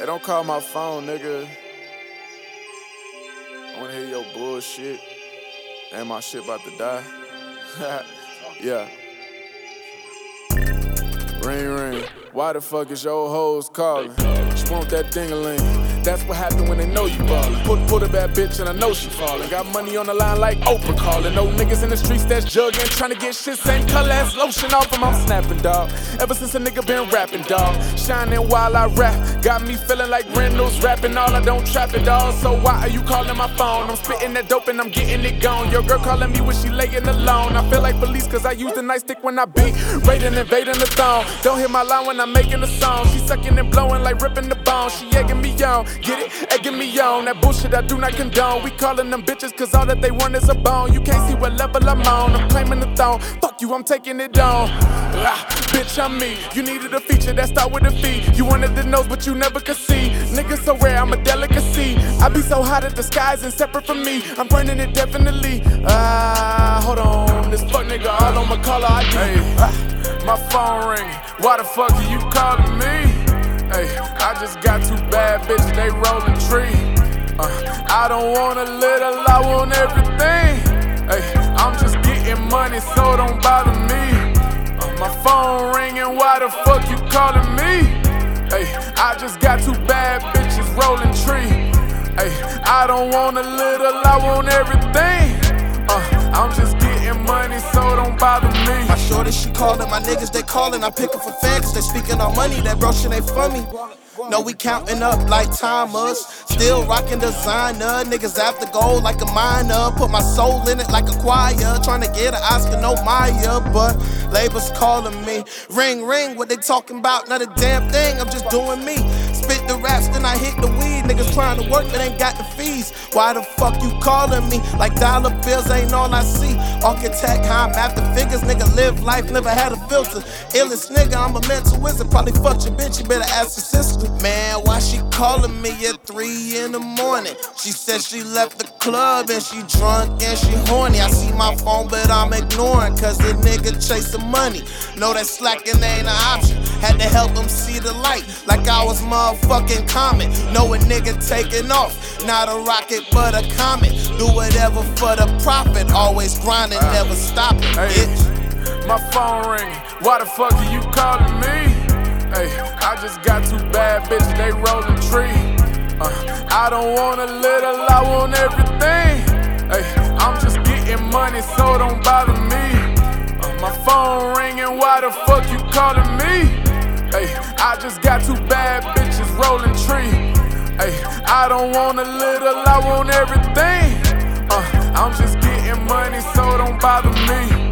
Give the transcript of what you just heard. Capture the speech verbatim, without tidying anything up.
don't call my phone, nigga. I wanna hear your bullshit. And my shit about to die. Yeah. Ring, ring. Why the fuck is your hoes calling? She want that ding-a-ling. That's what happen when they know you ballin'. Put, put a bad bitch and I know she fallin'. Got money on the line like Oprah callin'. No niggas in the streets that's juggin'. Tryna get shit same color as lotion off them. I'm snapping, dawg. Ever since a nigga been rapping, dawg. Shining while I rap. Got me feeling like Reynolds rapping all. I don't trap it, dawg. So why are you calling my phone? I'm spitting that dope and I'm getting it gone. Your girl calling me when she layin' alone. I feel like police cause I use the nightstick when I beat. Raiding, invading the thong. Don't hear my line when I'm making a song. She sucking and blowing like ripping the bone. She egging me on. Get it? Egging me on. That bullshit I do not condone. We calling them bitches cause all that they want is a bone. You can't see what level I'm on. I'm claiming the throne. Fuck you, I'm taking it on. Ah, bitch, I'm me. You needed a feature that start with a fee. You wanted the nose but you never could see. Niggas so rare, I'm a delicacy. I be so hot that the sky's ain't separate from me. I'm burning it definitely. Ah, hold on. This fuck nigga all on my caller I D. Hey, ah, my phone ring. Why the fuck are you calling me? Ay, I just got two bad bitches, they rollin' tree. Uh, I don't want a little, I want everything. Ay, I'm just getting money, so don't bother me. Uh, my phone ringing, why the fuck you calling me? Ay, I just got two bad bitches rollin' tree. Ay, I don't want a little, I want everything. Uh, I'm just getting money, so don't bother me. My shorty, she callin', my niggas, they callin'. I pick up for fan cause they speaking on money. That bro shit ain't for me. No, we counting up like timers. Still rocking designer. Niggas after gold like a miner. Put my soul in it like a choir. Trying to get an Oscar, no Maya. But labels calling me. Ring, ring, what they talking about? Not a damn thing, I'm just doing me. Spit the raps, then I hit the weed. Niggas trying to work, but ain't got the fees. Why the fuck you calling me? Like dollar bills ain't all I see. Architect, how I'm after figures. Nigga live life, never had a filter. Illest nigga, I'm a mental wizard. Probably fucked your bitch, you better ask your sister. Man, why she calling me at three in the morning? She said she left the club and she drunk and she horny. I see my phone, but I'm ignoring cause the nigga chasing money. Know that slacking ain't an option. Had to help him see the light like I was motherfucking Comet. Know a nigga taking off, not a rocket but a comet. Do whatever for the profit, always grinding, never stopping, bitch. My phone ringing, why the fuck are you calling me? Ay, I just got two bad bitches, they rollin' tree. Uh, I don't want a little, I want everything. Ay, I'm just getting money, so don't bother me. Uh, my phone ringing, why the fuck you calling me? Ay, I just got two bad bitches rollin' tree. Ay, I don't want a little, I want everything. Uh, I'm just getting money, so don't bother me.